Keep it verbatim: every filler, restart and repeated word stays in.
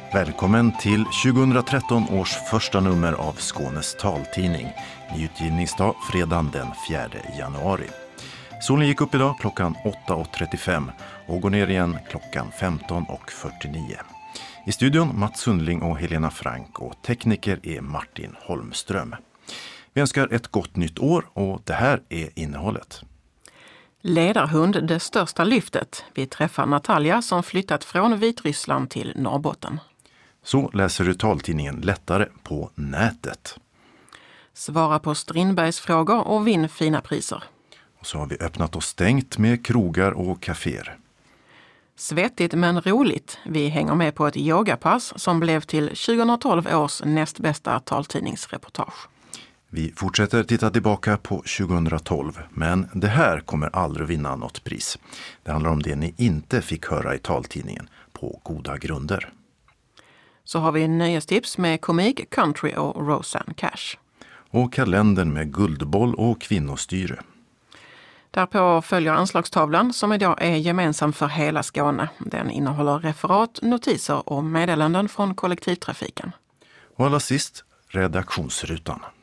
Välkommen till tjugohundratretton års första nummer av Skånes taltidning. Nyutgivningsdag fredagen den fjärde januari. Solen gick upp idag klockan åtta och trettiofem och går ner igen klockan femton och fyrtionio. I studion Mats Sundling och Helena Frank och tekniker är Martin Holmström. Vi önskar ett gott nytt år och det här är innehållet. Ledarhund, det största lyftet. Vi träffar Natalia som flyttat från Vitryssland till Norrbotten. Så läser du taltidningen lättare på nätet. Svara på Strindbergs frågor och vinn fina priser. Och så har vi öppnat och stängt med krogar och kaféer. Svettigt men roligt. Vi hänger med på ett yogapass som blev till tjugohundratolv års näst bästa taltidningsreportage. Vi fortsätter titta tillbaka på tjugohundratolv, men det här kommer aldrig vinna något pris. Det handlar om det ni inte fick höra i taltidningen på goda grunder. Så har vi nöjestips med komik, country och Roseanne Cash. Och kalendern med guldboll och kvinnostyre. Därpå följer anslagstavlan som idag är gemensam för hela Skåne. Den innehåller referat, notiser och meddelanden från kollektivtrafiken. Och allra sist redaktionsrutan.